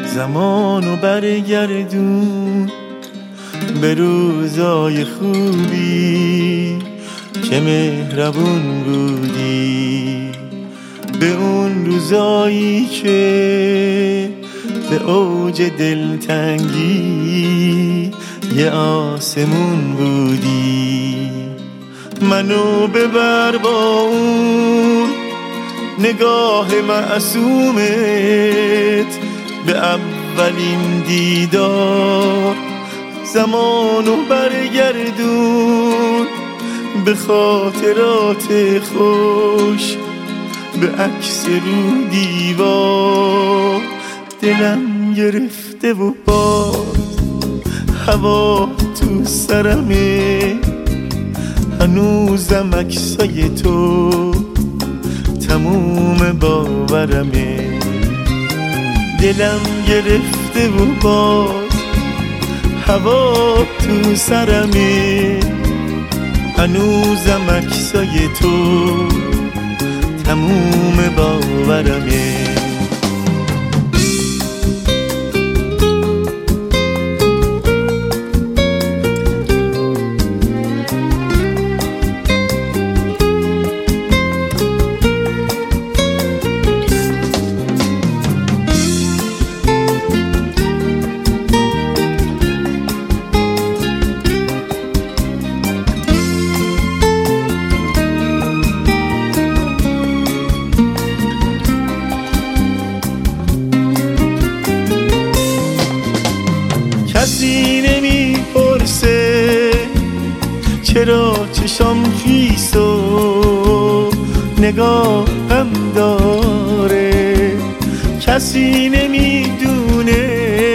زمانو برگردون به روزای خوبی که مهربون بودی، به اون روزایی که به اوج دلتنگی یه آسمون بودی. منو ببر با اون نگاه معصومت به اولین دیدار، زمانو برگردون به خاطرات خوش، به عکس رو دیوار. دلم گرفته و باز هوا تو سرمه، هنوزم عکسای تو تموم باورمه. دلم گرفته و باز هوا تو سرمه، هنوزم عکسای تو تموم باورمه. کسی نمیپرسه چرا چشام خیس و نگاهم داره، کسی نمیدونه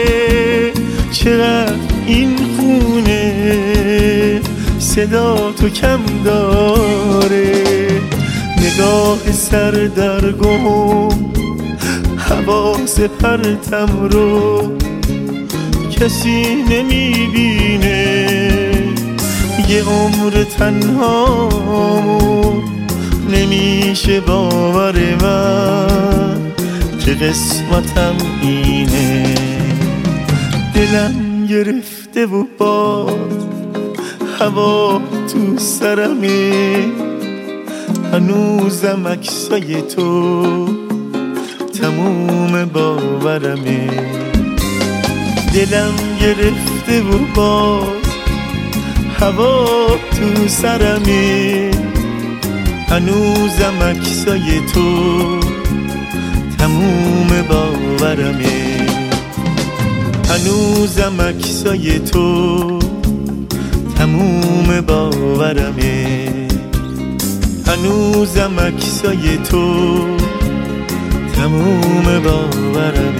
چقدر این خونه صدا تو کم داره. نگاه سردرگم حواس پرتم رو کسی نمیبینه، یه عمر تنهامو نمیشه باور من که قسمتم اینه. دلم گرفته و باد هوا تو سرمه، هنوزم عکسای تو تموم باورمه. دلم گرفته و باز هوا تو سرمه، هنوزم عکسای تو تموم باورمه. هنوزم عکسای تو تموم باورمه. هنوزم عکسای تو تموم باورمه.